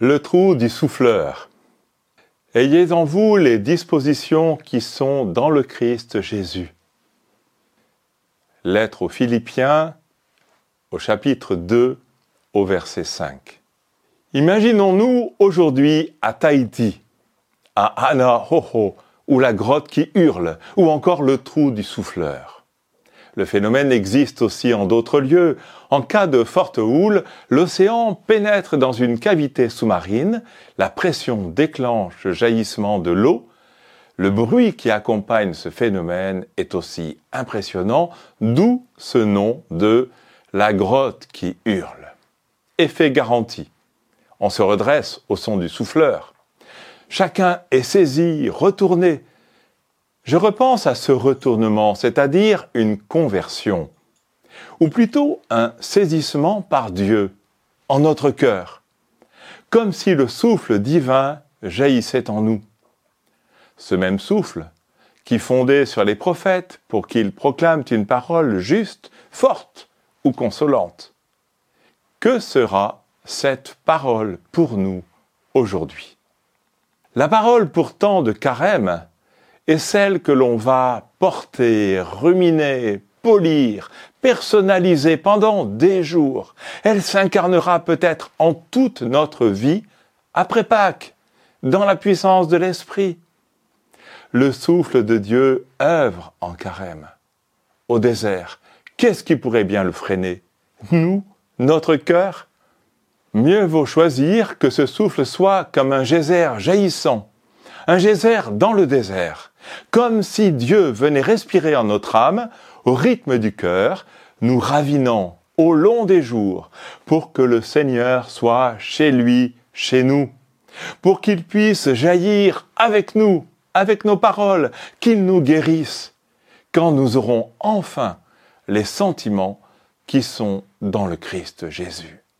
Le trou du souffleur. Ayez en vous les dispositions qui sont dans le Christ Jésus. Lettre aux Philippiens, au chapitre 2, au verset 5. Imaginons-nous aujourd'hui à Tahiti, à Anahoho, ou la grotte qui hurle, ou encore le trou du souffleur. Le phénomène existe aussi en d'autres lieux. En cas de forte houle, l'océan pénètre dans une cavité sous-marine, la pression déclenche le jaillissement de l'eau. Le bruit qui accompagne ce phénomène est aussi impressionnant, d'où ce nom de la grotte qui hurle. Effet garanti. On se redresse au son du souffleur. Chacun est saisi, retourné. Je repense à ce retournement, c'est-à-dire une conversion, ou plutôt un saisissement par Dieu en notre cœur, comme si le souffle divin jaillissait en nous. Ce même souffle qui fondait sur les prophètes pour qu'ils proclament une parole juste, forte ou consolante. Que sera cette parole pour nous aujourd'hui? La parole pourtant de Carême est celle que l'on va porter, ruminer, polir, personnaliser pendant des jours. Elle s'incarnera peut-être en toute notre vie après Pâques, dans la puissance de l'Esprit. Le souffle de Dieu œuvre en Carême. Au désert, qu'est-ce qui pourrait bien le freiner? Nous, notre cœur? Mieux vaut choisir que ce souffle soit comme un geyser jaillissant, un geyser dans le désert, comme si Dieu venait respirer en notre âme, au rythme du cœur, nous ravinant au long des jours, pour que le Seigneur soit chez lui, chez nous, pour qu'il puisse jaillir avec nous, avec nos paroles, qu'il nous guérisse, quand nous aurons enfin les sentiments qui sont dans le Christ Jésus.